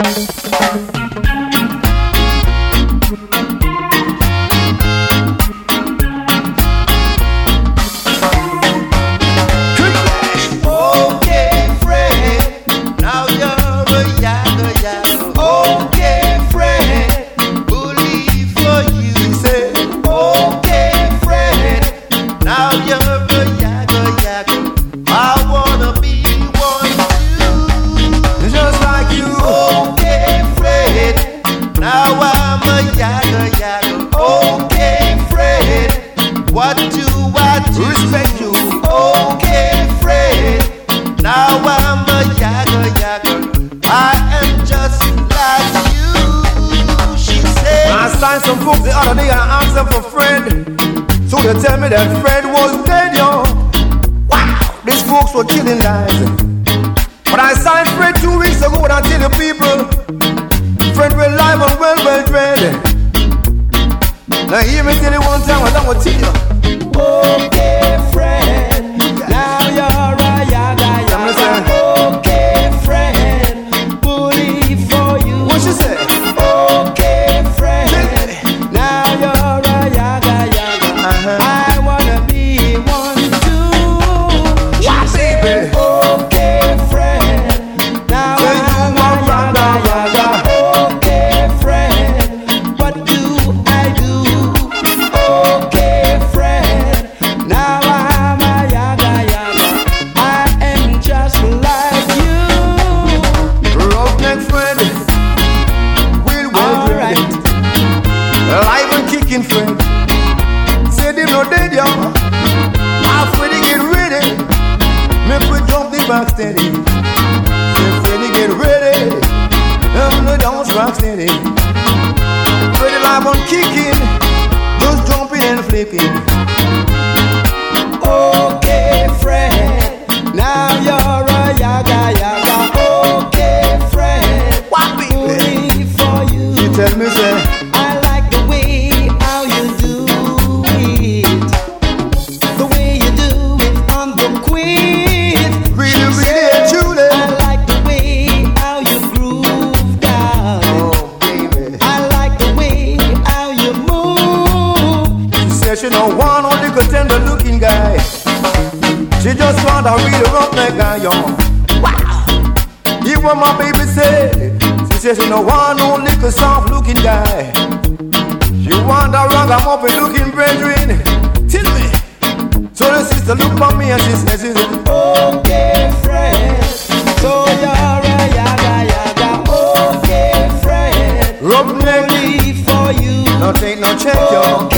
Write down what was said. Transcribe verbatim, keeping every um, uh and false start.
Some folks the other day I asked them for Fred, so they tell me that Fred was dead, yo. Wow, these folks were killing guys. But I signed Fred two weeks ago and I tell the people, Fred will live and well, well, Fred. Now hear me tell you one time and I'm gonna tell you. Okay, Fred, now you're a yaga yaga. Okay, Fred, bully for you. What she say? Okay, Fred. Now you're a yaga yaga. Uh-huh. I wanna be one too. She said, okay, friend. Now I'm a yaga yaga. Okay, friend. What do I do? Okay, friend. Now I'm a yaga yaga. I am just like you. Roughneck friend. We'll all right. Alive and kicking friend. Say them no dead, yo. Halfway to get ready. Make we jump the back steady. Say Freddy get ready. Um, no don't rock steady. Freddy live on kicking. Just jumping and flipping. Okay, Fred. Now you're a yaga yaga. Okay, Fred. What we for you? She tell me say. I like the way how you do it, the way you do it on the queen. Really, really, truly. I like the way how you groove down. Oh, baby. I like the way how you move. She said she don't want no little tender looking guy. She just want a real roughneck guy, yo. Wow. Hear what my baby said. She said she don't want no little soft looking guy. She want a ragamuffin looking brethren. Tell me. So the sister look for me and she says, she said, okay, friend. So you're a yaga yaga. Okay, friend. Roughneck for you. No take no check, yo.